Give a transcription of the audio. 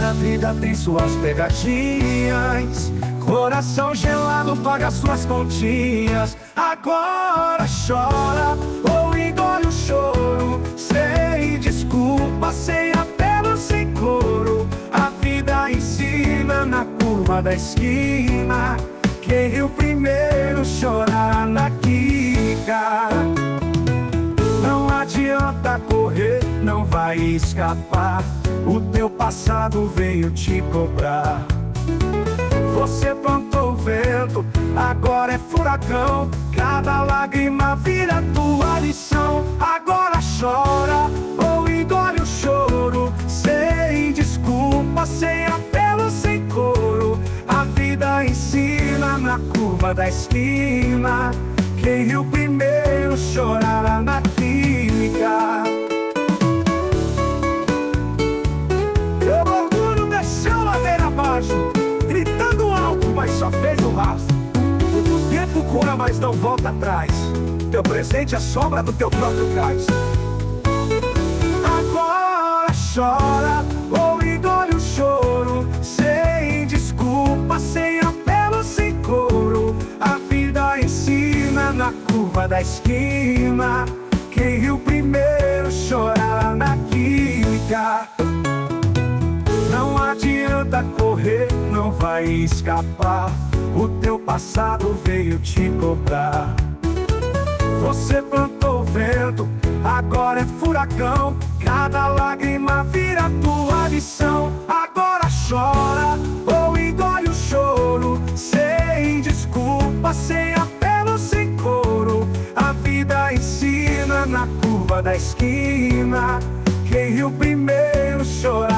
A vida tem suas pegadinhas, coração gelado paga suas continhas. Agora chora ou engole o choro, sem desculpa, sem apelo, sem coro. A vida ensina na curva da esquina, quem riu primeiro chora na quica. Não adianta correr, não vai escapar, o teu passado veio te cobrar. Você plantou vento, agora é furacão, cada lágrima vira tua lição. Agora chora ou engole o choro, sem desculpa, sem apelo, sem coro. A vida ensina na curva da esquina, quem riu primeiro chorará na clínica. Teu orgulho desceu ladeira abaixo, gritando alto, mas só fez o rastro. O tempo cura, mas não volta atrás, teu presente é sombra do teu próprio cais. Agora chora ou engole o choro, sem desculpa, sem apelo, sem coro. A vida ensina na curva da esquina, quem riu primeiro chora na química. Não adianta correr, não vai escapar, o teu passado veio te cobrar. Você plantou vento, agora é furacão, cada lágrima vira tua lição. Agora chora ou engole o choro, sem desculpa, sem apelo, sem coro. A vida ensina na curva da esquina, quem riu primeiro chora